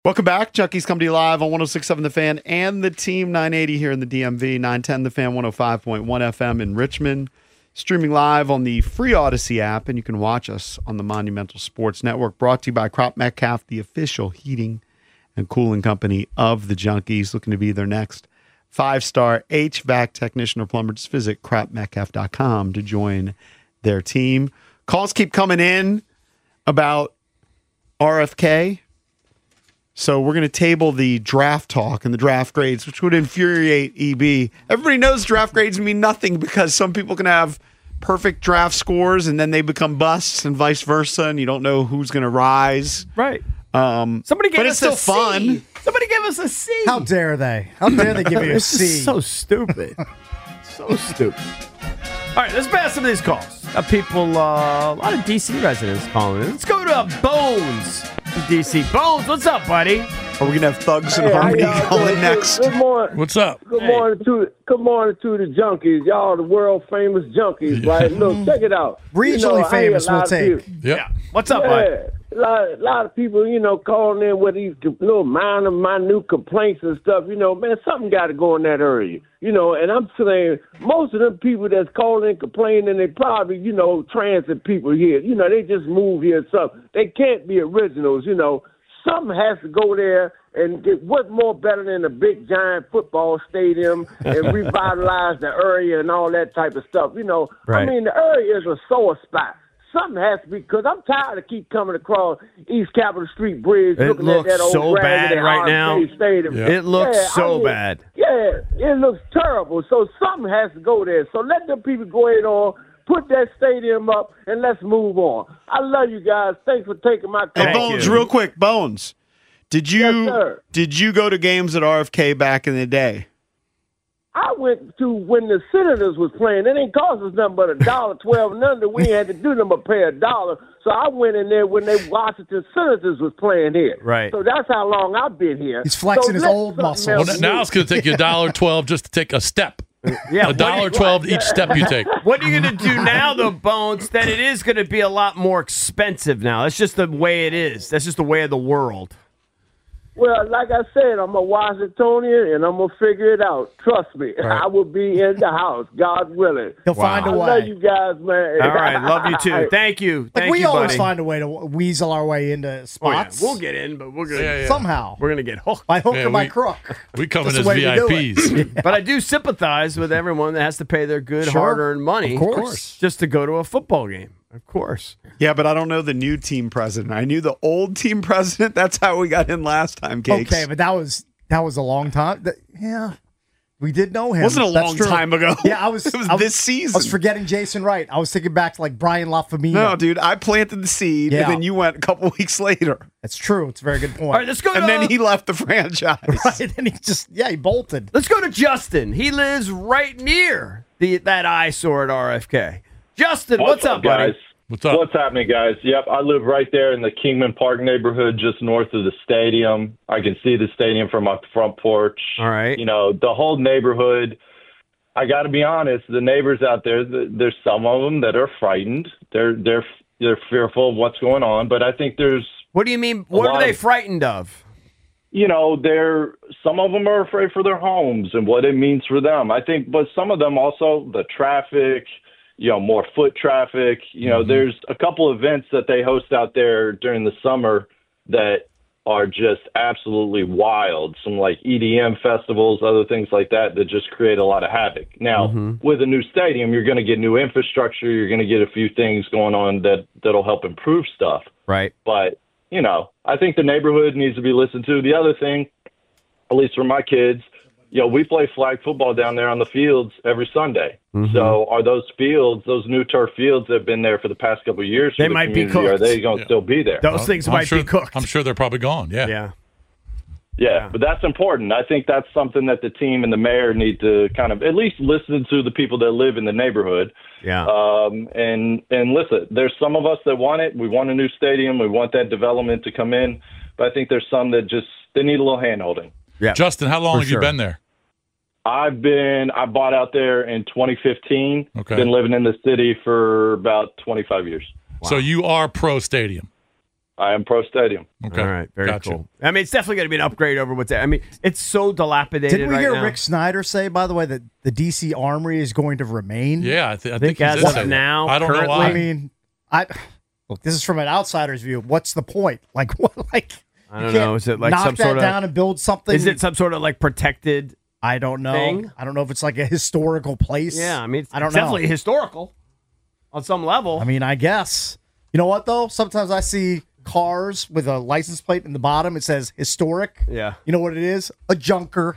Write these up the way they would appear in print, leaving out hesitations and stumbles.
Welcome back. Junkies come to you live on 106.7 The Fan and the Team 980 here in the DMV, 910 The Fan, 105.1 FM in Richmond. Streaming live on the free Odyssey app, and you can watch us on the Monumental Sports Network. Brought to you by Crop Metcalf, the official heating and cooling company of the Junkies. Looking to be their next 5-star HVAC technician or plumber. Just visit cropmetcalf.com to join their team. Calls keep coming in about RFK. So we're going to table the draft talk and the draft grades, which would infuriate EB. Everybody knows draft grades mean nothing because some people can have perfect draft scores and then they become busts and vice versa, and you don't know who's going to rise. Right. Somebody gave us a C. fun. Somebody gave us a C. How dare they? How dare they give you a It's C? just so stupid. So stupid. All right, let's pass some of these calls. People, a lot of DC residents calling in. Let's go to Bones in DC. Bones, what's up, buddy? Are we going to have Thugs and Harmony calling next? Good morning. What's up? Good morning to the junkies. Y'all the world famous junkies, right? Look, check it out. Regionally famous, we'll take. Yep. What's up, bud? A lot of people, calling in with these little minute complaints and stuff. Man, something got to go in that area. And I'm saying most of them people that's calling and complaining, they probably, transit people here. They just move here and stuff. They can't be originals. Something has to go there and get what more better than a big giant football stadium and revitalize the area and all that type of stuff. Right. I mean, the area is a sore spot. Something has to be, because I'm tired of keep coming across East Capitol Street Bridge It looking looks at that old so bad raggedy right now. RFK Stadium. Yeah. It looks bad. Yeah, it looks terrible. So something has to go there. So let them people go ahead on, put that stadium up, and let's move on. I love you guys. Thanks for taking my call. Hey, Bones, real quick, Bones. Did you go to games at RFK back in the day? I went to when the Senators was playing. It ain't cost us nothing but $1.12 and under. We ain't had to do nothing but pay $1. So I went in there when the Washington Senators was playing here. Right. So that's how long I've been here. He's flexing his let old something muscles. else Well, now it's going to take you $1.12 just to take a step. Yeah, $1.12 each step you take. What are you going to do now, though, Bones? That it is going to be a lot more expensive now. That's just the way it is. That's just the way of the world. Well, like I said, I'm a Washingtonian, and I'm going to figure it out. Trust me. Right. I will be in the house, God willing. He'll find a I way. love you guys, man. All right, love you too. Thank you. Like Thank we you, always buddy. find a way to weasel our way into Oh, yeah. spots. We'll get in, but we're gonna Somehow. we're gonna get hooked. By hook Yeah, or by we- crook. We come in That's as the way we do VIPs. But I do sympathize with everyone that has to pay their good, Sure. hard-earned money, Of course. just to go to a football game. Of course. Yeah, but I don't know the new team president. I knew the old team president. That's how we got in last time, Cakes. Okay, but that was a long time. Yeah. We did know him. It wasn't a That's long true. time ago. Yeah, it was this season. I was forgetting Jason Wright. I was thinking back to like Brian Lafamina. No, dude, I planted the seed, Yeah. and then you went a couple weeks later. That's true. It's a very good point. All right, let's go And to then he left the franchise. Right, and he bolted. let's go to Justin. He lives right near that eyesore at RFK. Justin, what's up, buddy? guys? What's up? What's happening, guys? Yep, I live right there in the Kingman Park neighborhood, just north of the stadium. I can see the stadium from my front porch. All right. The whole neighborhood. I got to be honest, the neighbors out there, there's some of them that are frightened. They're fearful of what's going on, but I think there's What do you mean? What are they frightened of? some of them are afraid for their homes and what it means for them. I think, but some of them also the traffic, more foot traffic. There's a couple events that they host out there during the summer that are just absolutely wild. Some like EDM festivals, other things like that just create a lot of havoc. Now, with a new stadium, you're going to get new infrastructure. You're going to get a few things going on that'll help improve stuff. Right. But, I think the neighborhood needs to be listened to. The other thing, at least for my kids, we play flag football down there on the fields every Sunday. So are those fields, those new turf fields that have been there for the past couple of years, They for the might be community, cooked. are they going to still be there? Those things I'm might sure, be cooked. I'm sure they're probably gone. Yeah. Yeah, but that's important. I think that's something that the team and the mayor need to kind of at least listen to the people that live in the neighborhood. Yeah. And listen, there's some of us that want it. We want a new stadium. We want that development to come in. But I think there's some that they need a little hand-holding. Yeah. Justin, how long For have you sure. been there? I bought out there in 2015. Okay. Been living in the city for about 25 years. So you are pro stadium. I am pro stadium. Okay. All right, very Gotcha. cool. I mean, it's definitely going to be an upgrade over what's there. I mean, it's so dilapidated Didn't we right hear now. Rick Snyder say, by the way, that the DC Armory is going to remain? Yeah, I think think he as did of say that. now, I don't know currently- why. I mean, look, this is from an outsider's view. What's the point? Like, what? Like, I you don't can't know. Is it like knock some that sort of? down and build something? Is it some sort of like protected? I don't know. thing? I don't know if it's like a historical place. Yeah, I mean, it's I don't definitely know. historical on some level. I mean, I guess. You know what though? Sometimes I see cars with a license plate in the bottom. It says historic. Yeah. You know what it is? A junker.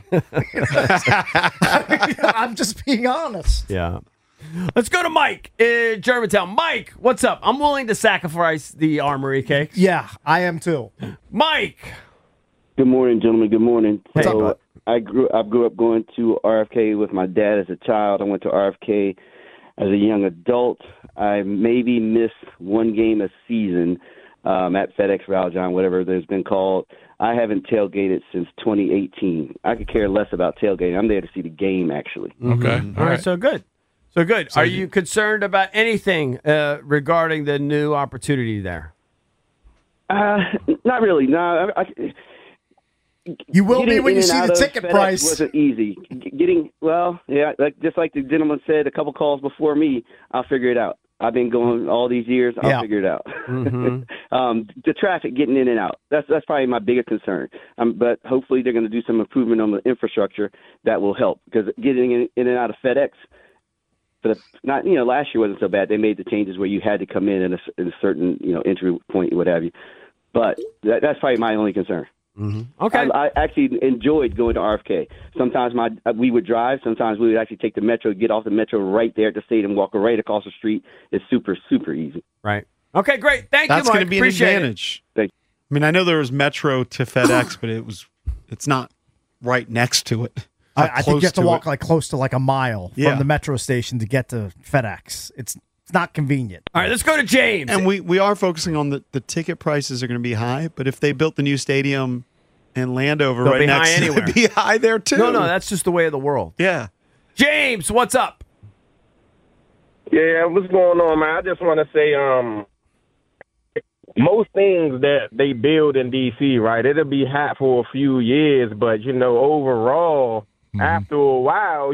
I'm just being honest. Yeah. Let's go to Mike in Germantown. Mike, what's up? I'm willing to sacrifice the Armory cakes. Yeah, I am too. Mike. Good morning, gentlemen. Good morning. What's up, So bud? I grew up going to RFK with my dad as a child. I went to RFK as a young adult. I maybe missed one game a season at FedEx Valjean, whatever there's been called. I haven't tailgated since 2018. I could care less about tailgating. I'm there to see the game, actually. Okay. All right, so good. So good. So Are you concerned about anything regarding the new opportunity there? Not really. No, You will be getting when in you and see out the of ticket FedEx price. wasn't easy. Just like the gentleman said a couple calls before me, I'll figure it out. I've been going all these years. I'll figure it out. The traffic getting in and out. That's probably my biggest concern. But hopefully they're going to do some improvement on the infrastructure that will help, because getting in and out of FedEx, last year wasn't so bad. They made the changes where you had to come in a certain entry point, what have you. But that's probably my only concern. Okay. I actually enjoyed going to RFK. Sometimes we would drive. Sometimes we would actually take the metro, get off the metro right there at the stadium, walk right across the street. It's super, super easy. Right. Okay, great. Thank you, That's Mike. going to be an Appreciate it. advantage. Thank you. I mean, I know there was Metro to FedEx, but it's not right next to it. I think you have to walk it. like close to like a mile Yeah. from the metro station to get to FedEx. It's not convenient. All right, let's go to James. And we are focusing on the ticket prices are going to be high, but if they built the new stadium in Landover They'll right be next high to anywhere. it, be high there too. no, that's just the way of the world. Yeah. James, what's up? Yeah, what's going on, man? I just want to say, most things that they build in D.C., right, it'll be hot for a few years, but, overall, after a while,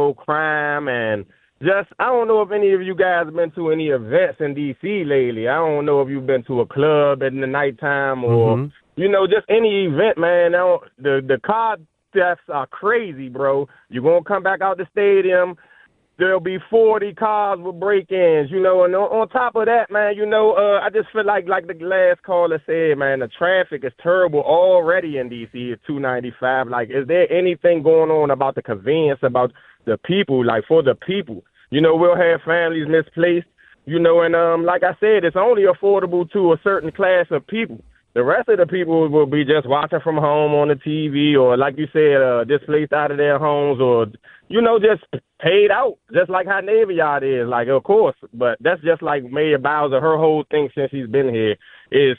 crime and just, I don't know if any of you guys have been to any events in D.C. lately. I don't know if you've been to a club in the nighttime or, just any event, man. The car thefts are crazy, bro. You're going to come back out the stadium, there'll be 40 cars with break-ins, and on top of that, man, I just feel like the last caller said, man, the traffic is terrible already in D.C. at 295. Like, is there anything going on about the convenience, about the people, like, for the people? We'll have families misplaced, and like I said, it's only affordable to a certain class of people. The rest of the people will be just watching from home on the TV or, like you said, displaced out of their homes or, just paid out, just like how Navy Yard is. Like, of course, but that's just like Mayor Bowser. Her whole thing since she's been here is,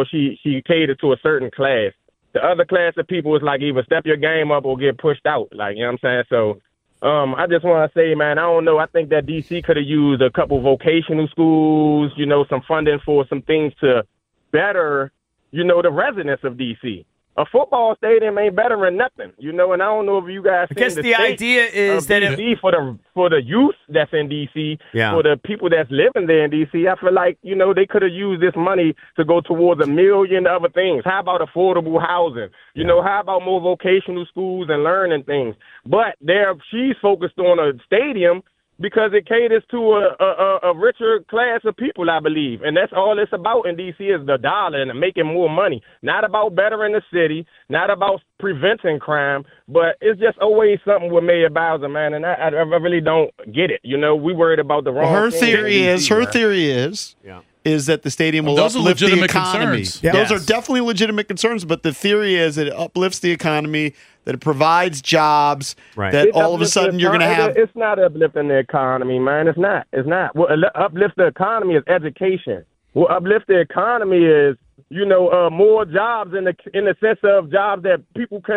she catered to a certain class. The other class of people is like either step your game up or get pushed out. Like, you know what I'm saying? So I just want to say, man, I don't know. I think that D.C. could have used a couple vocational schools, some funding for some things to better the residents of D.C. A football stadium ain't better than nothing, and I don't know if you guys I guess seen the idea is that DC for the youth that's in D.C., for the people that's living there in D.C., I feel like, they could have used this money to go towards a million other things. How about affordable housing? How about more vocational schools and learning things? But she's focused on a stadium because it caters to a richer class of people, I believe. And that's all it's about in D.C. is the dollar and making more money. Not about bettering the city, not about preventing crime, but it's just always something with Mayor Bowser, man, and I really don't get it. We worried about the wrong Her thing theory in is DC, is that the stadium will those are uplift the legitimate economy. concerns. Yeah. Those Yes. are definitely legitimate concerns, but the theory is that it uplifts the economy, that it provides jobs, Right. that It all of a uplifts sudden the you're going to econ- have. It's not uplifting the economy, man. It's not. What uplifts the economy is education. What uplifts the economy is, more jobs in the sense of jobs that people can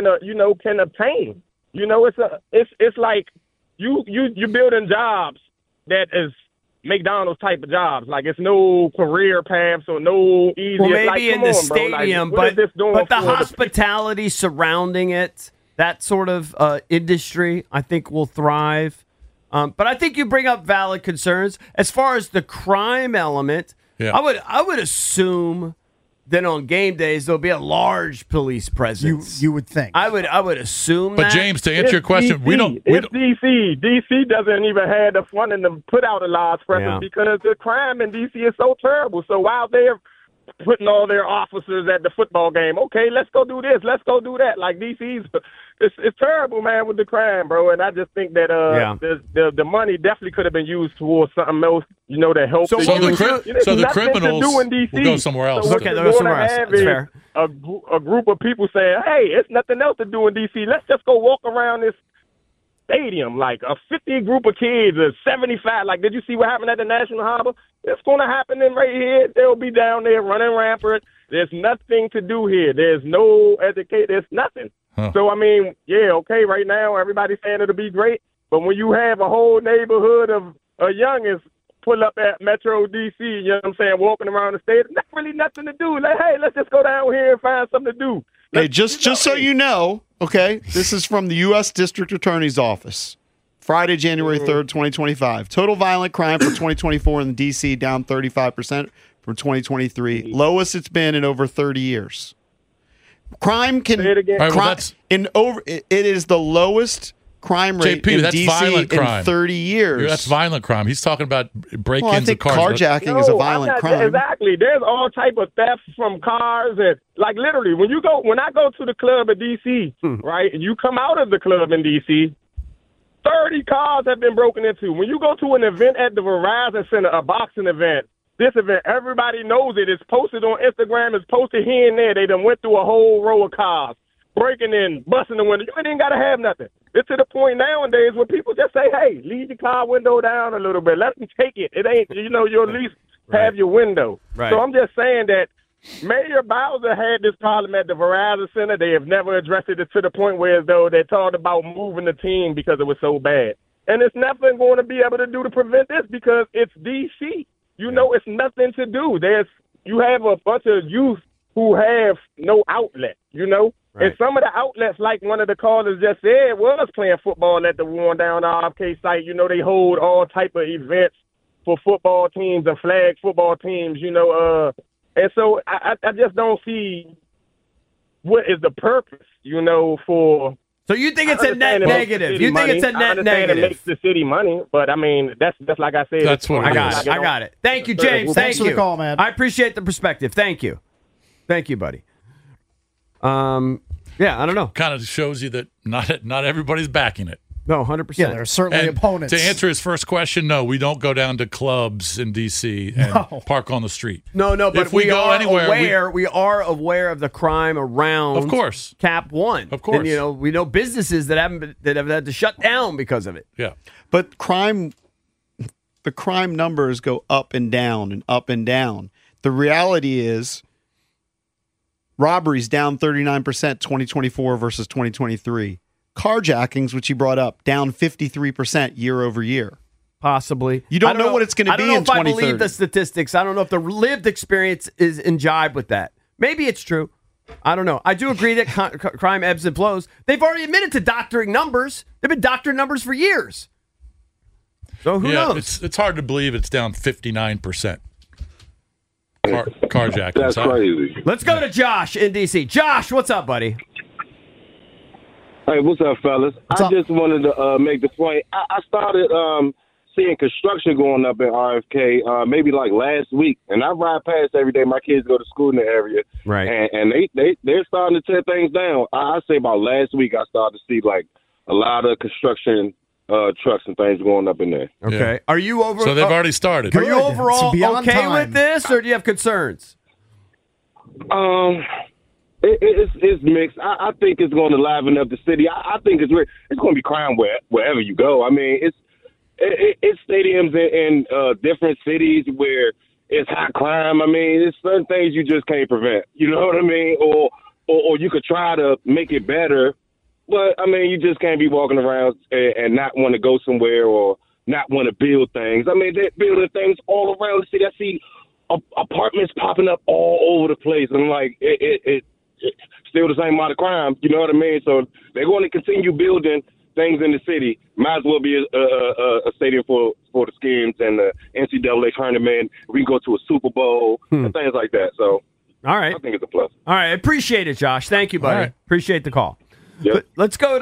obtain. It's like you building jobs that is McDonald's type of jobs. Like, it's no career paths or no easy. Well, maybe like, in the stadium, like, but the hospitality surrounding it, that sort of industry, I think will thrive. But I think you bring up valid concerns. As far as the crime element, I would assume that on game days there'll be a large police presence. You would think. I would assume But that. James, to answer your question, it's DC. DC doesn't even have the funding to put out a large presence because the crime in DC is so terrible. So while they're putting all their officers at the football game, okay, let's go do this, let's go do that. Like, DC's, it's terrible, man, with the crime, bro. And I just think that the money definitely could have been used towards something else, you know, to help. So the criminals will go somewhere else. Okay, they'll go somewhere else. That's fair. A group of people saying, hey, it's nothing else to do in DC. Let's just go walk around this stadium, like a 50 group of kids, a 75. Like, did you see what happened at the National Harbor? It's going to happen in right here. They'll be down there running rampant. There's nothing to do here. There's no educate. There's nothing. Huh. So, I mean, yeah, okay, right now everybody's saying it'll be great. But when you have a whole neighborhood of youngins pull up at Metro DC, you know what I'm saying, walking around the stadium, not really nothing to do. Like, hey, let's just go down here and find something to do. Hey, just so you know, okay, this is from the U.S. District Attorney's Office. Friday, January 3rd, 2025. Total violent crime for 2024 in D.C. down 35% from 2023. Lowest it's been in over 30 years. Crime can... Say it again. All right, well, it is the lowest crime rate JP, in that's D.C. violent crime. in 30 years. That's violent crime. He's talking about break-ins Well, I think of cars. carjacking is a violent crime. Exactly. There's all type of thefts from cars and, like, literally, when I go to the club in D.C., right, and you come out of the club in D.C., 30 cars have been broken into. When you go to an event at the Verizon Center, a boxing event, this event, everybody knows it. It's posted on Instagram. It's posted here and there. They done went through a whole row of cars, breaking in, busting the window. You ain't got to have nothing. It's to the point nowadays where people just say, hey, leave your car window down a little bit. Let them take it. It ain't, you'll at least have your window. Right. So I'm just saying that Mayor Bowser had this problem at the Verizon Center. They have never addressed it to the point where as though they talked about moving the team because it was so bad. And it's nothing going to be able to do to prevent this because it's D.C. It's nothing to do. You have a bunch of youth who have no outlet, Right. And some of the outlets, like one of the callers just said, was playing football at the worn down RFK site. They hold all type of events for football teams and flag football teams, and so I just don't see what is the purpose, for. So you think it's a net negative? You think it's a net negative? It makes the city money, but I mean that's like I said. That's what I got it. Thank you, James. Thanks for the call, man. I appreciate the perspective. Thank you, buddy. Yeah, I don't know. Kind of shows you that not everybody's backing it. No, 100%. Yeah, there are certainly opponents. To answer his first question, no, we don't go down to clubs in D.C. and park on the street. No, but if we go are anywhere, we are aware of the crime around. Of course, Cap One. Of course, and we know businesses that have had to shut down because of it. Yeah, but the crime numbers go up and down and up and down. The reality is, robberies down 39% 2024 versus 2023. Carjackings, which you brought up, down 53% year over year. Possibly. You don't know what it's going to be in 2030. I don't know if I believe the statistics. I don't know if the lived experience is in jibe with that. Maybe it's true. I don't know. I do agree that crime ebbs and flows. They've already admitted to doctoring numbers. They've been doctoring numbers for years. So who knows? It's hard to believe it's down 59%. Carjacking. That's crazy. Let's go to Josh in D.C. Josh, what's up, buddy? Hey, what's up, fellas? I just wanted to make the point. I started seeing construction going up in RFK maybe like last week, and I ride past every day. My kids go to school in the area, right? And they're starting to tear things down. I say about last week I started to see like a lot of construction trucks and things going up in there. Okay, yeah. Are you over? So they've already started. Are you overall okay with this, or do you have concerns? It's mixed. I think it's going to liven up the city. I think it's going to be crime wherever you go. I mean, it's stadiums in different cities where it's high crime. I mean, it's certain things you just can't prevent. You know what I mean? Or you could try to make it better, but I mean, you just can't be walking around and not want to go somewhere or not want to build things. I mean, they're building things all around the city. I see apartments popping up all over the place. And, like, it's still the same amount of crime. You know what I mean? So they're going to continue building things in the city. Might as well be a stadium for the Skims and the NCAA tournament. We can go to a Super Bowl and things like that. So all right, I think it's a plus. All right, appreciate it, Josh. Thank you, buddy. Right. Appreciate the call. Yep. Let's go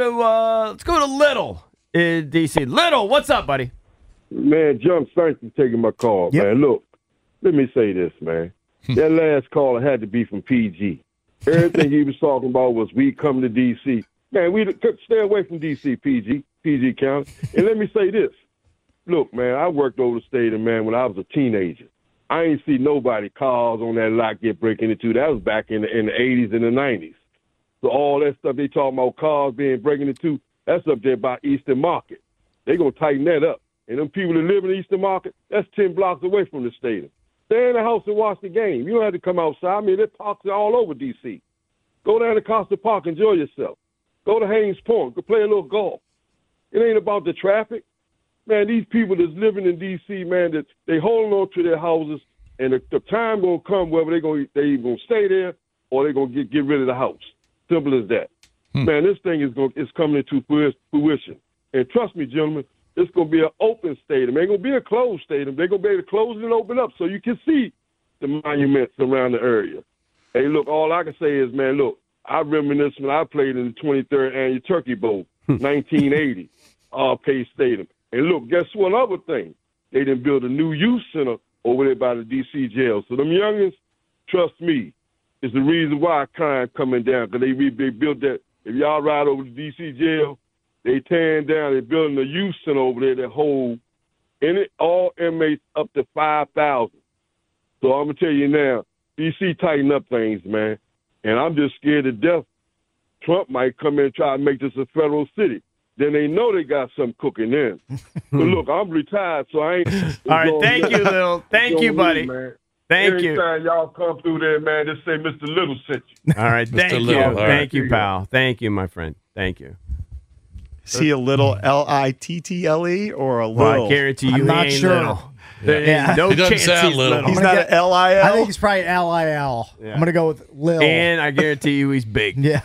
to Little in DC. Little, what's up, buddy? Man, John, thanks for taking my call, man. Look, let me say this, man. That last caller had to be from PG. Everything he was talking about was we come to D.C. Man, we stay away from D.C., PG County. And let me say this. Look, man, I worked over the stadium, man, when I was a teenager. I ain't see nobody cars on that lot get breaking into. That was back in the 80s and the 90s. So all that stuff they talking about cars being breaking into, that's up there by Eastern Market. They going to tighten that up. And them people that live in Eastern Market, that's 10 blocks away from the stadium. Stay in the house and watch the game. You don't have to come outside. I mean, there's parks all over D.C. Go down to Costa Park, enjoy yourself. Go to Haynes Point, go play a little golf. It ain't about the traffic. Man, these people that's living in D.C., man, that they holding on to their houses, and the time going to come whether they going to stay there or they're going to get rid of the house. Simple as that. Man, this thing is coming into fruition. And trust me, gentlemen, it's going to be an open stadium. It ain't going to be a closed stadium. They're going to be able to close it and open up so you can see the monuments around the area. Hey, look, all I can say is, man, look, I reminisce when I played in the 23rd Annual Turkey Bowl, 1980, RK Stadium. And look, guess one other thing? They done built a new youth center over there by the D.C. jail. So them youngins, trust me, is the reason why crime coming down, because they built that. If y'all ride over to D.C. jail, they tearing down, they're building a youth center over there that hold in it all inmates up to 5,000. So I'm going to tell you now, D.C. tighten up things, man. And I'm just scared to death Trump might come in and try to make this a federal city. Then they know they got something cooking in. But look, I'm retired, so I ain't. All right, thank you, Lil. Thank you, buddy. Thank you. Anytime y'all come through there, man, just say Mr. Little sent you. All right, thank you. Little, all Thank right. you, pal. Thank you, my friend. Thank you. Is he a little Little or a Well, little? I guarantee you I'm he not ain't sure. little. There ain't no He doesn't chance sound he's little. He's I'm not gonna an LIL? I think he's probably LIL. Yeah. I'm going to go with Lil. And I guarantee you he's big. yeah.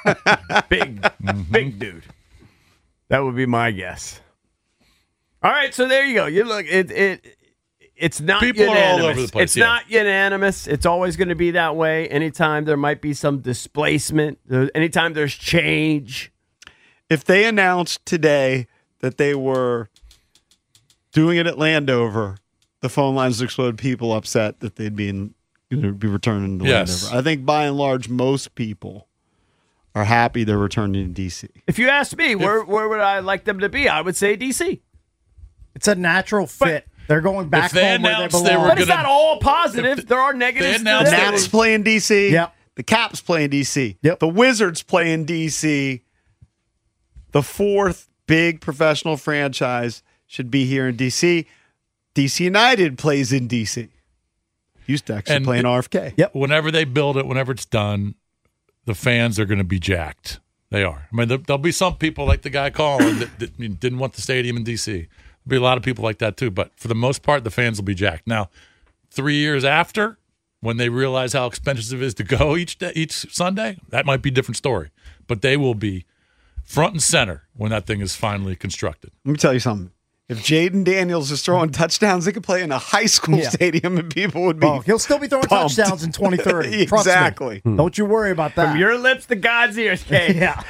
Big dude. That would be my guess. All right, so there you go. You look, it's not People are all unanimous. over the place, It's yeah. not unanimous. It's always going to be that way. Anytime there might be some displacement, anytime there's change. If they announced today that they were doing it at Landover, the phone lines explode. People upset that they'd be returning to Yes. Landover. I think by and large, most people are happy they're returning to D.C. If you ask me, where would I like them to be? I would say D.C. It's a natural fit. They're going back if they home where they announced belong. they were But it's gonna- not all positive. There are negatives. they announced to they that. were- Nats play in D.C. Yep. The Caps play in D.C. Yep. The Wizards play in D.C. The fourth big professional franchise should be here in D.C. D.C. United plays in D.C. Used to actually And play in RFK. Yep. Whenever they build it, whenever it's done, the fans are going to be jacked. They are. I mean, there'll be some people like the guy calling that didn't want the stadium in D.C. There'll be a lot of people like that too. But for the most part, the fans will be jacked. Now, 3 years after, when they realize how expensive it is to go each Sunday, that might be a different story. But they will be front and center when that thing is finally constructed. Let me tell you something. If Jaden Daniels is throwing touchdowns, they could play in a high school Yeah. stadium and people would be. Oh, he'll still be throwing pumped. touchdowns in 2030. Trust me. Exactly. Don't you worry about that. From your lips to God's ears, Kate. yeah.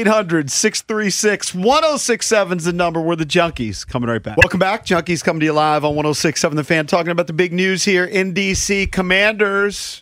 800-636-1067 is the number. We're the Junkies. Coming right back. Welcome back. Junkies coming to you live on 106.7 The Fan, talking about the big news here in D.C. Commanders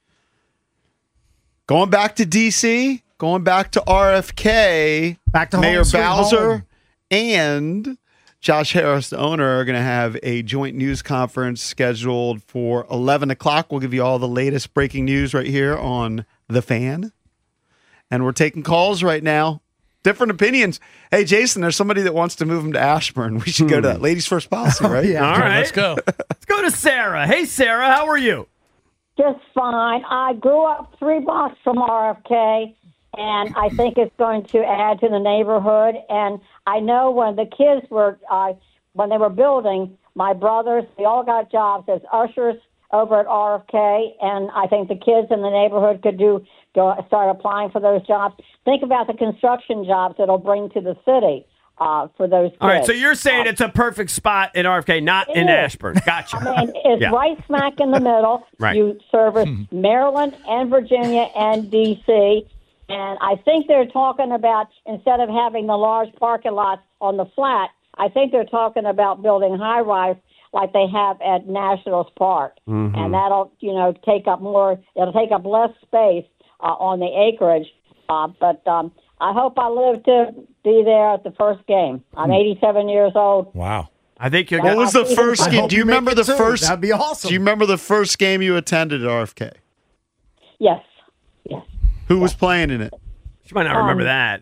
going back to D.C., going back to RFK. Back to home, Mayor sweet Bowser home. and Josh Harris, the owner, are going to have a joint news conference scheduled for 11 o'clock. We'll give you all the latest breaking news right here on The Fan. And we're taking calls right now. Different opinions. Hey, Jason, there's somebody that wants to move him to Ashburn. We should go to that. Ladies first policy, right? yeah. All right. Let's go. Let's go to Sarah. Hey, Sarah, how are you? Just fine. I grew up 3 blocks from RFK, and I think it's going to add to the neighborhood. And I know when the kids were when they were building, my brothers, they all got jobs as ushers over at RFK, and I think the kids in the neighborhood could start applying for those jobs. Think about the construction jobs it'll bring to the city for those kids. All right, so you're saying it's a perfect spot in RFK, not in Ashburn. Gotcha. I mean, it's right smack in the middle. Right. You service Maryland and Virginia and D.C., and I think they're talking about, instead of having the large parking lots on the flat, I think they're talking about building high-rise like they have at Nationals Park. Mm-hmm. And that'll, take up it'll take up less space on the acreage. But I hope I live to be there at the first game. I'm 87 years old. Wow. I think you're What was the first game? Do you remember the first? That'd be awesome. Do you remember the first game you attended at RFK? Yes. Who was playing in it? You might not remember that.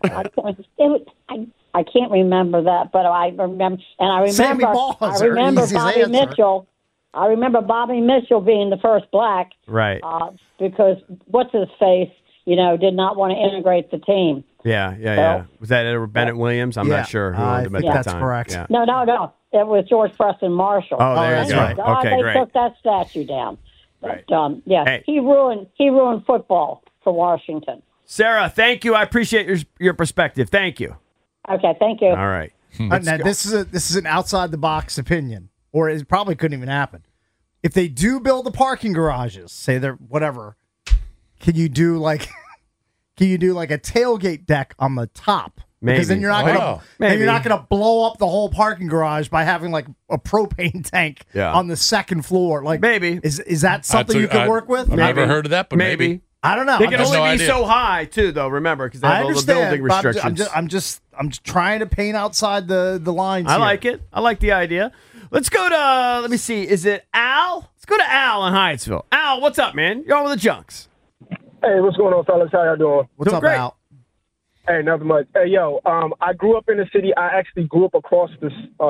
I can't remember that, but I remember, and I remember, Sammy Balls I remember are easy Bobby answer. Mitchell. I remember Bobby Mitchell being the first black, Right. because what's his face, did not want to integrate the team. Yeah. Was that Bennett Williams? I'm Yeah. not sure who I owned him at think that that's time. correct. Yeah. No, it was George Preston Marshall. Oh, there you Thank go. God Okay, they great. took that statue down. Right. But Hey. he ruined football for Washington. Sarah, thank you. I appreciate your perspective. Thank you. Okay, thank you. All right. Now, this is an outside the box opinion, or it probably couldn't even happen. If they do build the parking garages, say they're whatever, can you do like a tailgate deck on the top? Because then Maybe. you're not gonna blow up the whole parking garage by having like a propane tank on the second floor. Like maybe is that something you could work with? I've never heard of that, but maybe. I don't know. They can I'm only just- be so high too, though. Remember, because they have I all the understand. building but restrictions. I'm just trying to paint outside the lines. I here. like it. I like the idea. Let's go to, let me see, is it Al? Let's go to Al in Hyattsville. Al, what's up, man? You're on with the Junks. Hey, what's going on, fellas? How y'all doing? What's Doing up, great. Al? Hey, nothing much. Hey, yo, I grew up in the city. I actually grew up across this,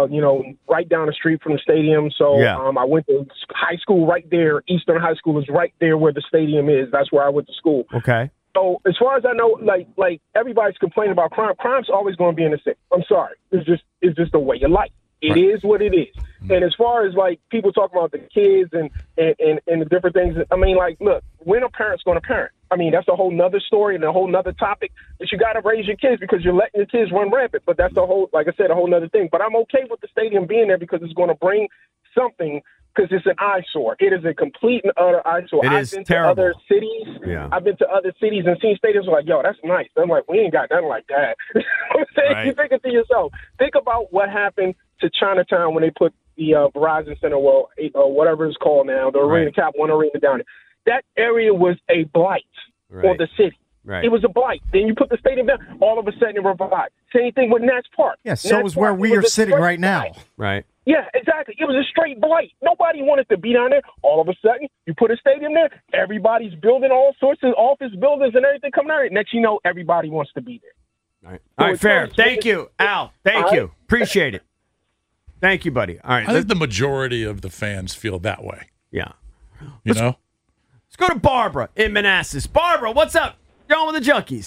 right down the street from the stadium. So Yeah. I went to high school right there. Eastern High School is right there where the stadium is. That's where I went to school. Okay. So as far as I know, like everybody's complaining about crime. Crime's always going to be in the city. I'm sorry. It's just the way you like. It is what it is. And as far as like people talking about the kids and the different things, I mean, like, look, when a parent's going to parent? I mean, that's a whole nother story and a whole nother topic. But you got to raise your kids because you're letting your kids run rampant. But that's the whole, like I said, a whole nother thing. But I'm okay with the stadium being there because it's going to bring something. Because it's an eyesore. It is a complete and utter eyesore. It is I've been terrible. to other cities. Yeah. I've been to other cities and seen stadiums like, yo, that's nice. I'm like, we ain't got nothing like that. You know what I'm saying? Right. You think it to yourself. Think about what happened to Chinatown when they put the Verizon Center, or whatever it's called now, the arena, Right. Cap One Arena down there. That area was a blight Right. on the city. Right. It was a blight. Then you put the stadium down, all of a sudden it revived. Same thing with Nats Park. Yeah, so Nats is where Park, we it are was a sitting straight right now. blight. Right. Yeah, exactly. It was a straight blight. Nobody wanted to be down there. All of a sudden, you put a stadium there. Everybody's building all sorts of office buildings and everything coming out. Next, you know, everybody wants to be there. All right. All right, it's fair. like- Thank you, Al. Thank All you. right. Appreciate it. Thank you, buddy. All right. I think the majority of the fans feel that way. Yeah. You know? Let's go to Barbara in Manassas. Barbara, what's up? You're on with the Junkies.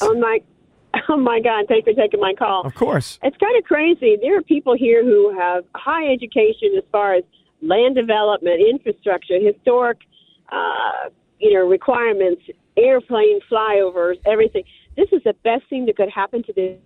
Oh my God! Thanks for taking my call. Of course. It's kind of crazy. There are people here who have high education as far as land development, infrastructure, historic, requirements, airplane flyovers, everything. This is the best thing that could happen to this.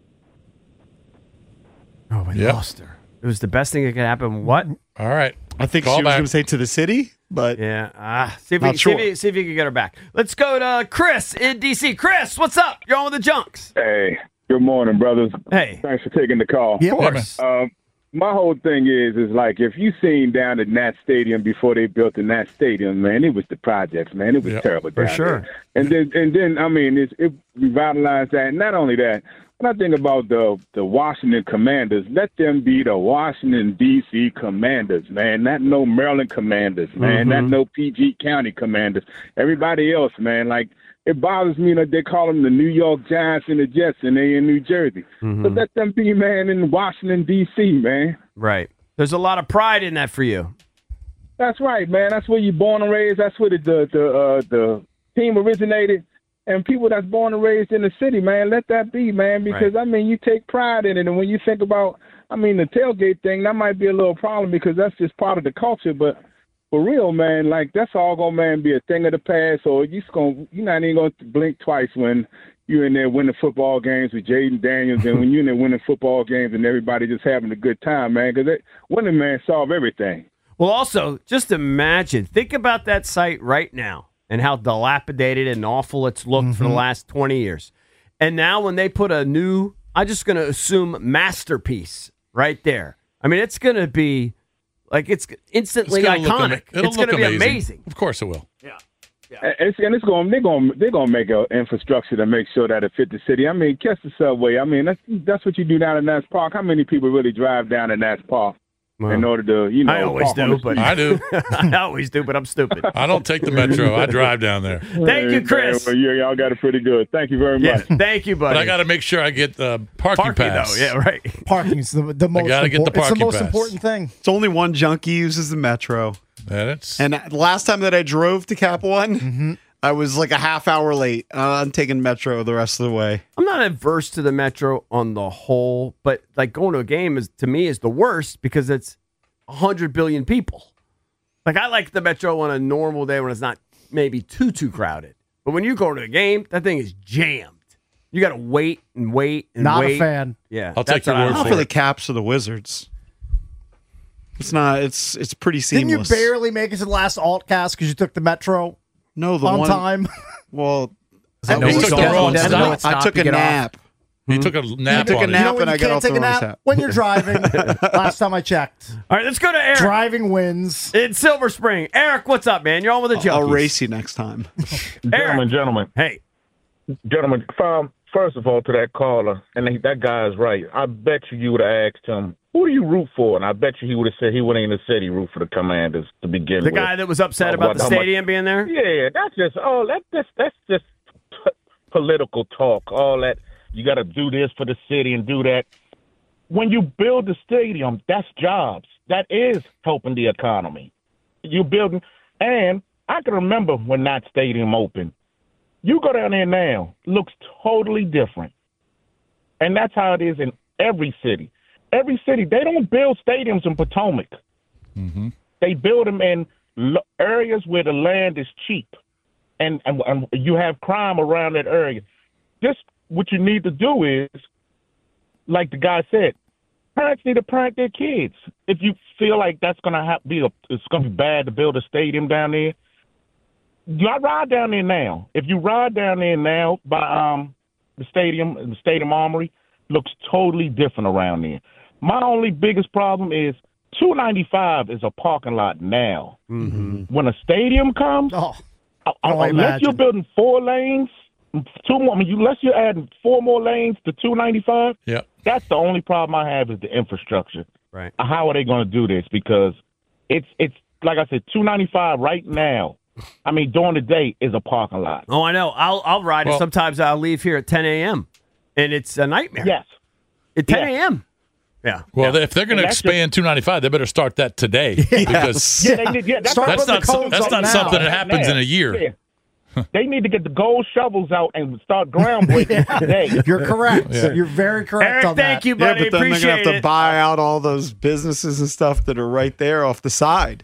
Oh, we lost her. It was the best thing that could happen. What? All right. I think Call she was back. going to say to the city, but yeah. See if, Not we, sure. see if you can get her back. Let's go to Chris in D.C. Chris, what's up? You're on with the Junks. Hey, good morning, brothers. Hey. Thanks for taking the call. Of course. My whole thing is like if you seen down at Nat Stadium before they built the Nat Stadium, man, it was the projects, man. It was terrible For down sure. there. And then I mean, it revitalized that. And not only that, when I think about the Washington Commanders, let them be the Washington, D.C. Commanders, man. Not no Maryland Commanders, man. Not no PG County Commanders. Everybody else, man, like, it bothers me that they call them the New York Giants and the Jets, and they in New Jersey. So let them be, man, in Washington, D.C., man. Right. There's a lot of pride in that for you. That's right, man. That's where you're born and raised. That's where the team originated. And people that's born and raised in the city, man, let that be, man, because, I mean, you take pride in it. And when you think about I mean, the tailgate thing, that might be a little problem because that's just part of the culture. But for real, man, like, that's all going to, man, be a thing of the past. Or you're not even going to blink twice when you're in there winning football games with Jaden Daniels and when you're in there winning football games and everybody just having a good time, man, because winning, man, solve everything. Well, also, just imagine, think about that site right now and how dilapidated and awful it's looked for the last 20 years. And now when they put a new, I'm just going to assume, masterpiece right there. I mean, it's going to be, like, it's instantly iconic. It's going to be amazing. Of course it will. Yeah. They're gonna make an infrastructure to make sure that it fit the city. I mean, catch the subway. I mean, that's what you do down in Nats Park. How many people really drive down to Nats Park in order to, I always do, but I do. I always do, but I'm stupid. I don't take the metro. I drive down there. Thank you, Chris. Well, y'all got it pretty good. Thank you very much. Thank you, buddy. But I got to make sure I get the parking pass. Though. Yeah, right. Parking's the most. gotta get the it's the parking most pass. important thing. It's only one junkie uses the metro. And the last time that I drove to Cap One, I was like a half hour late. I'm taking metro the rest of the way. I'm not adverse to the metro on the whole, but like going to a game to me is the worst because it's 100 billion people. Like, I like the metro on a normal day when it's not maybe too crowded. But when you go to a game, that thing is jammed. You got to wait and wait and not wait. Not a fan. Yeah, I'll take your word Not for the Caps or the Wizards. It's not. It's pretty seamless. Didn't you barely make it to the last Altcast because you took the metro? No, the on one time. Well, I took a nap. He took a nap. Took a nap, and I got off the wrong nap when you're driving. Last time I checked. All right, let's go to Eric. Driving wins in Silver Spring. Eric, what's up, man? You're on with the Junkies. I'll race you next time. Gentlemen. Hey. Gentlemen, first of all, to that caller, and that guy is right. I bet you would have asked him, who do you root for? And I bet you he would have said he wouldn't even said he root for the Commanders to begin with. The guy that was upset about the stadium being there? Yeah, that's just political talk. All that, you got to do this for the city and do that. When you build the stadium, that's jobs. That is helping the economy. You building, and I can remember when that stadium opened. You go down there now, looks totally different. And that's how it is in every city. Every city, they don't build stadiums in Potomac. Mm-hmm. They build them in areas where the land is cheap. And you have crime around that area. Just what you need to do is, like the guy said, parents need to parent their kids. If you feel like that's going to it's going to be bad to build a stadium down there, I ride down there now. If you ride down there now by the stadium armory, looks totally different around there. My only biggest problem is 295 is a parking lot now. Mm-hmm. When a stadium comes, unless you're building 4 lanes, 2 more. I mean, unless you're adding 4 more lanes to 295, yeah, that's the only problem I have is the infrastructure. Right? How are they going to do this? Because it's like I said, 295 right now. I mean, during the day is a parking lot. Oh, I know. I'll ride it. Sometimes I'll leave here at 10 a.m. and it's a nightmare. Yes. At 10 a.m. Yeah. Well, if they're going to expand 295, they better start that today because that's not something that happens in a year. Yeah. They need to get the gold shovels out and start groundbreaking today. You're correct. Yeah. You're very correct Eric, on that. thank you, buddy. Yeah, but then Appreciate they're going to have it. to buy out all those businesses and stuff that are right there off the side.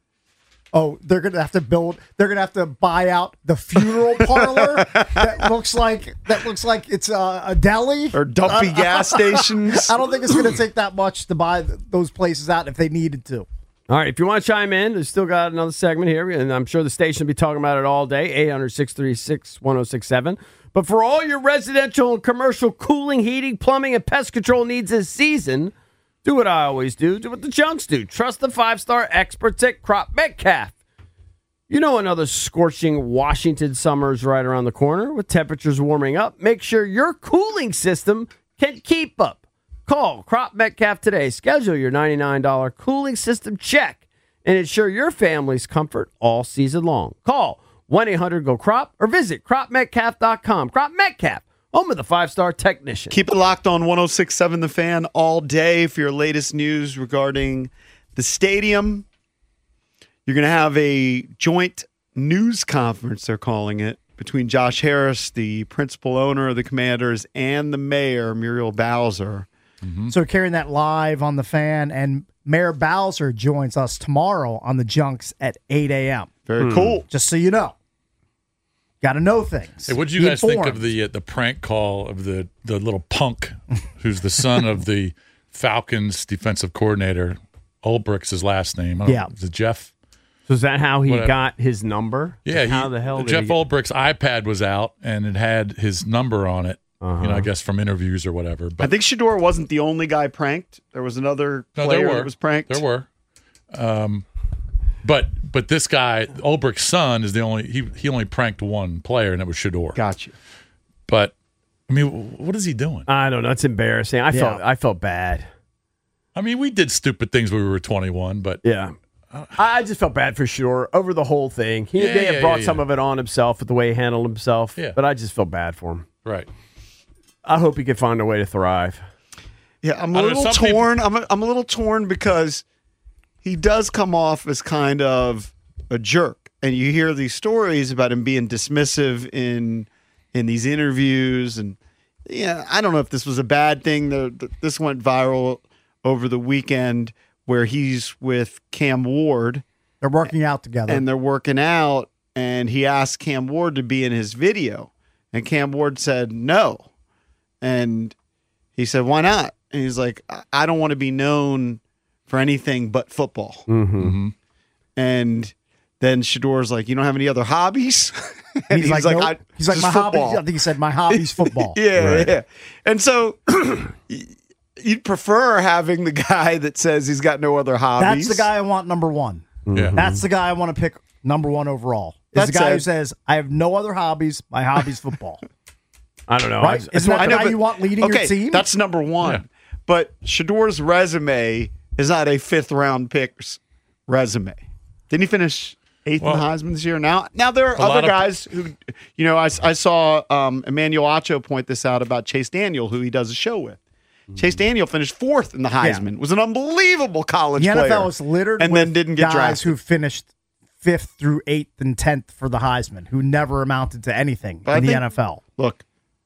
Oh, they're gonna have to buy out the funeral parlor that looks like it's a deli or dumpy gas stations. I don't think it's gonna take that much to buy those places out if they needed to. All right, if you want to chime in, we've still got another segment here, and I'm sure the station will be talking about it all day, 800-636-1067. But for all your residential and commercial cooling, heating, plumbing, and pest control needs this season, do what I always do. Do what the Junks do. Trust the 5-star experts at Crop Metcalf. You know another scorching Washington summer is right around the corner. With temperatures warming up, make sure your cooling system can keep up. Call Crop Metcalf today. Schedule your $99 cooling system check and ensure your family's comfort all season long. Call 1-800-GO-CROP or visit cropmetcalf.com. Crop Metcalf, home of the 5-star technician. Keep it locked on 106.7 The Fan all day for your latest news regarding the stadium. You're going to have a joint news conference, they're calling it, between Josh Harris, the principal owner of the Commanders, and the mayor, Muriel Bowser. So carrying that live on the Fan, and Mayor Bowser joins us tomorrow on the Junks at 8 a.m. Very cool. Just so you know. Got to know things. Hey, what did you Be guys think informed. of the prank call of the little punk who's the son of the Falcons defensive coordinator? Ulbricht's his last name. Yeah. Is it Jeff? So is that how he Whatever. got his number? Yeah. How the hell did Jeff he get... Ulbricht's iPad was out and it had his number on it. I guess from interviews or whatever. But I think Shador wasn't the only guy pranked. There was another player that was pranked. There were. But this guy, Ulbricht's son, is the only he only pranked one player, and it was Shador. Got you. But I mean, what is he doing? I don't know. It's embarrassing. I felt bad. I mean, we did stupid things when we were 21, but yeah. I just felt bad for Shador over the whole thing. He may have brought some of it on himself with the way he handled himself, but I just felt bad for him. Right. I hope he could find a way to thrive. Yeah, I'm a little torn. I'm a little torn because he does come off as kind of a jerk, and you hear these stories about him being dismissive in these interviews, and I don't know if this was a bad thing. This went viral over the weekend where he's with Cam Ward. They're working out together, and they're working out, and he asked Cam Ward to be in his video, and Cam Ward said no. And he said, why not? And he's like, I don't want to be known for anything but football. Mm-hmm. And then Shador's like, you don't have any other hobbies? And he's like, nope. He's like, just my hobby. football. I think he said, my hobby's football. Yeah. And so you'd prefer having the guy that says he's got no other hobbies. That's the guy I want number one. Yeah. That's the guy I want to pick number one overall. It's the guy who says, I have no other hobbies. My hobby's football. I don't know. Right? Isn't that the guy you want leading your team? That's number one. Yeah. But Shador's resume is not a fifth-round pick's resume. Didn't he finish eighth in the Heisman this year? Now there are other guys who, I saw Emmanuel Acho point this out about Chase Daniel, who he does a show with. Chase Daniel finished fourth in the Heisman. Was an unbelievable college the player. NFL was littered and with then didn't get guys drafted. who finished 5th through 8th and 10th for the Heisman, who never amounted to anything in the NFL. Look,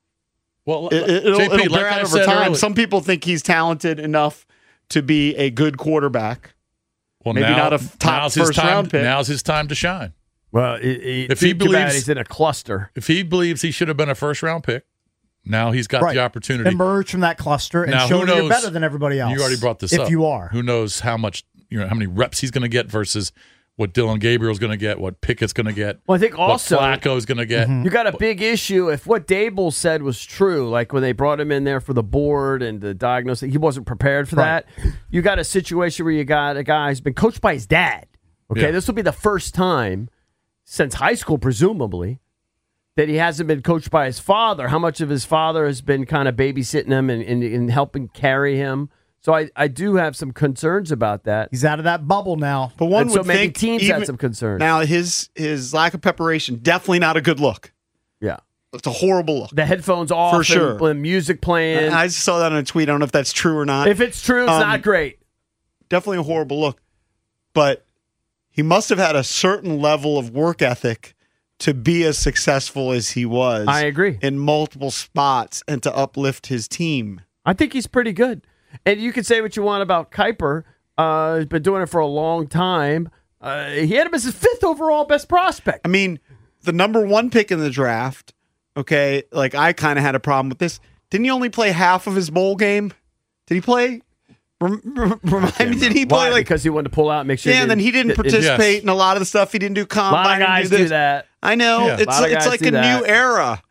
well, it'll JP, bear like out I over said time. earlier- Some people think he's talented enough to be a good quarterback. Well, Maybe not a top now's his first time, round pick. Now's his time to shine. Well, if he believes he's in a cluster, if he believes he should have been a first round pick, now he's got the opportunity. Emerge from that cluster and Now, show who that you're knows- better than everybody else. You already brought this if up. If you are. Who knows how much, how many reps he's going to get versus what Dylan Gabriel's going to get, what Pickett's going to get. Well, I think also what Flacco's going to get. You got a big issue if what Dable said was true, like when they brought him in there for the board and the diagnosis, he wasn't prepared for that. You got a situation where you got a guy who's been coached by his dad. Okay, Yeah. this will be the first time since high school, presumably, that he hasn't been coached by his father. How much of his father has been kind of babysitting him and helping carry him? So I do have some concerns about that. He's out of that bubble now. But one And would so maybe think teams even, had some concerns. Now his lack of preparation, definitely not a good look. Yeah. It's a horrible look. The headphones off For sure. and music playing. I saw that in a tweet. I don't know if that's true or not. If it's true, it's not great. Definitely a horrible look. But he must have had a certain level of work ethic to be as successful as he was. I agree. In multiple spots and to uplift his team. I think he's pretty good. And you can say what you want about Kuiper. He's been doing it for a long time. He had him as his 5th overall best prospect. I mean, the number 1 pick in the draft, okay, like I kind of had a problem with this. Didn't he only play half of his bowl game? Did he play? Remind me, did he play Why? like... Because he wanted to pull out and make sure. Yeah, and then he didn't participate in a lot of the stuff. He didn't do A combine. lot of guys didn't do that. I know. Yeah. A lot of It's guys like do a that. new era.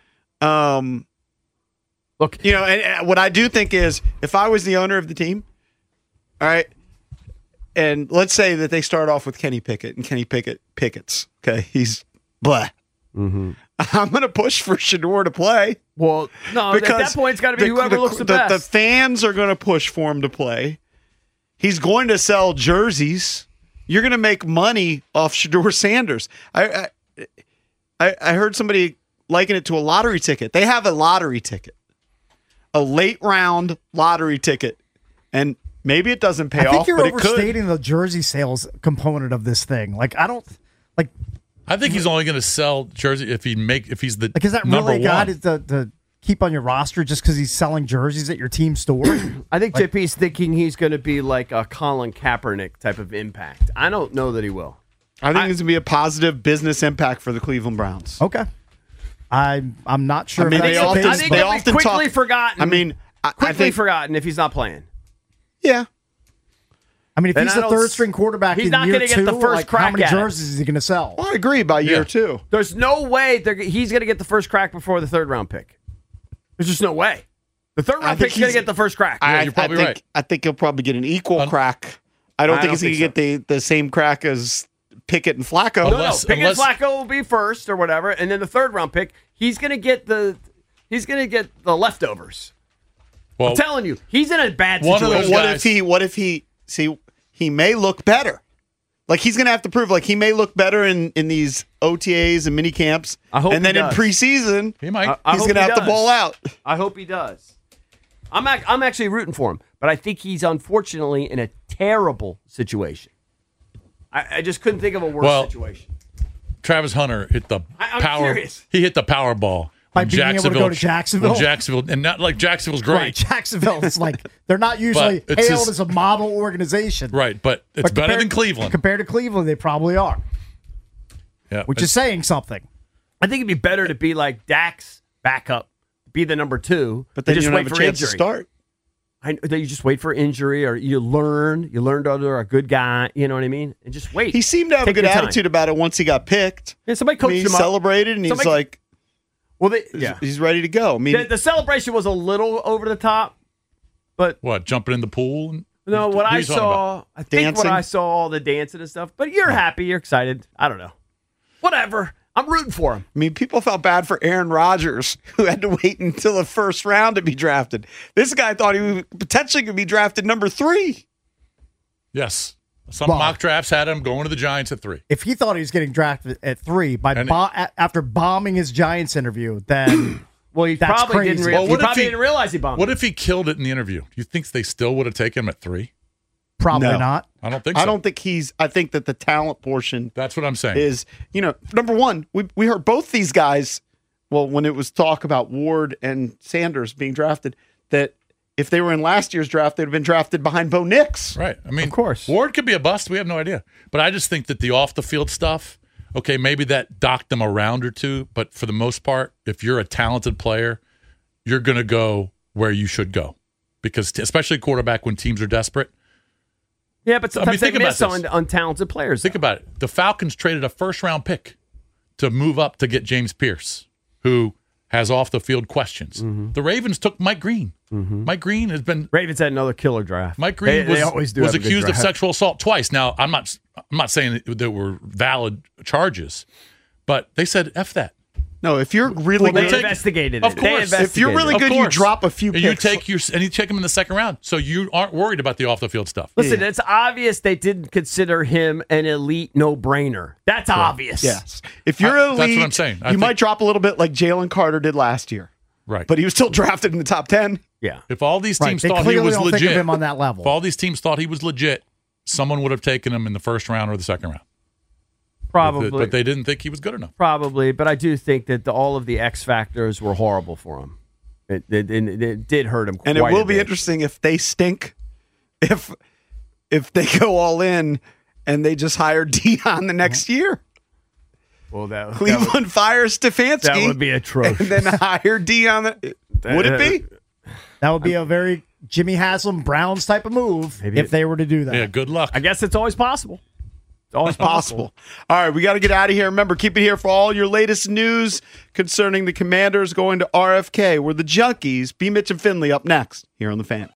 Look, and what I do think is, if I was the owner of the team, all right, and let's say that they start off with Kenny Pickett, and Kenny Pickett's okay. He's blah. Mm-hmm. I'm going to push for Shador to play. Well, no, at that point, it's got to be whoever looks the best. The fans are going to push for him to play. He's going to sell jerseys. You're going to make money off Shador Sanders. I heard somebody liken it to a lottery ticket. They have a lottery ticket, a late round lottery ticket, and maybe it doesn't pay I think off, you're but it could. overstating the jersey sales component of this thing. Like I don't I think he's only going to sell jersey if he's the like. Is that number really a guy one. to keep on your roster just because he's selling jerseys at your team store? I think JP's thinking he's going to be like a Colin Kaepernick type of impact. I don't know that he will. I think it's going to be a positive business impact for the Cleveland Browns. Okay. I'm not sure. I mean, if I that's think the case, he'll be quickly forgotten. I mean, I think forgotten if he's not playing. Yeah. I mean, if And he's I the don't third s- string quarterback he's in not year gonna get two, the first like, crack how many at it. jerseys is he going to sell? I agree by year two. There's no way he's going to get the first crack before the third round pick. There's just no way. The third round pick's going to get the first crack. you're probably right. I think he'll probably get an equal crack. I don't think he's going to think get the same crack as Pickett and Flacco. No, Pickett and Flacco will be first or whatever, and then the third round pick, he's going to get the leftovers. Well, I'm telling you, he's in a bad one of situation. those What if he he may look better. Like he's going to have to prove like he may look better in these OTAs and mini camps. I hope and then he in does. preseason, he might. He's going to have to ball out. I hope he does. I'm actually rooting for him, but I think he's unfortunately in a terrible situation. I just couldn't think of a worse situation. Travis Hunter hit the I'm power. serious. He hit the power ball By when being able to go to Jacksonville? When Jacksonville, and not like Jacksonville's great, Right, Jacksonville is like they're not usually But it's hailed his- as a model organization. right? But it's But better compared- than Cleveland. Compared to Cleveland, they probably are, Yeah, which is saying something. I think it'd be better to be like Dak's backup, be the number 2, But then and just you don't wait have a for chance injury. to start. You just wait for injury, or you learn to they're a good guy. You know what I mean? And just wait. He seemed to have Take a good your time. attitude about it once he got picked. Yeah, somebody coached he him up. celebrated, and Somebody- he's like, well, he's ready to go. I mean, the celebration was a little over the top, but what, jumping in the pool? And, no, what What are I you talking saw, about? I think what Dancing? I saw, all the dancing and stuff. But you're happy, you're excited. I don't know. Whatever. I'm rooting for him. I mean, people felt bad for Aaron Rodgers, who had to wait until the first round to be drafted. This guy thought he was potentially going to be drafted number 3. Yes, some Well- mock drafts had him going to the Giants at 3. If he thought he was getting drafted at 3 And- after bombing his Giants interview, then Well, he that's probably crazy. didn't. Well, He what if probably he- didn't realize he bombed. What if he killed it in the interview? Do you think they still would have taken him at 3? Probably No. not. I don't think so. I don't think I think that the talent portion That's what I'm saying. is, number one, we heard both these guys, well, when it was talk about Ward and Sanders being drafted, that if they were in last year's draft, they'd have been drafted behind Bo Nix. Right. I mean, Of course. Ward could be a bust. We have no idea. But I just think that the off the field stuff, okay, maybe that docked them a round or two. But for the most part, if you're a talented player, you're going to go where you should go. Because especially quarterback when teams are desperate. Yeah, but sometimes think they about miss this. on untalented players. Think about it. The Falcons traded a first-round pick to move up to get James Pierce, who has off-the-field questions. Mm-hmm. The Ravens took Mike Green. Mike Green has been Ravens had another killer draft. Mike Green They always do was have a good accused of draft. sexual assault twice. Now, I'm not saying that there were valid charges, but they said F that. No, if you're really They good, investigated it. Of They course. if you're really Of good, you course. drop a few And picks. you take him in the second round, so you aren't worried about the off-the-field stuff. Listen, it's obvious they didn't consider him an elite no-brainer. That's obvious. Yes. If you're That's elite, what I'm saying. I you think- might drop a little bit like Jalen Carter did last year. Right. But he was still drafted in the top 10. Yeah. If all these Right, teams they thought he clearly was don't legit, think of him on that level. if all these teams thought he was legit, someone would have taken him in the first round or the second round. Probably. But they didn't think he was good enough. Probably, but I do think that all of the X factors were horrible for him. It did hurt him. And it quite will a be bit. interesting if they stink, if they go all in and they just hire Dion the next year. Well, that Cleveland fires Stefanski. that would be atrocious. And then hire Dion. Would it be? That would be a very Jimmy Haslam Browns type of move Maybe if they were to do that. Yeah, good luck. I guess it's always possible. It's always possible. Possible. All right, we got to get out of here. Remember, keep it here for all your latest news concerning the Commanders going to RFK. We're the Junkies. B. Mitch and Finley up next here on The Fan.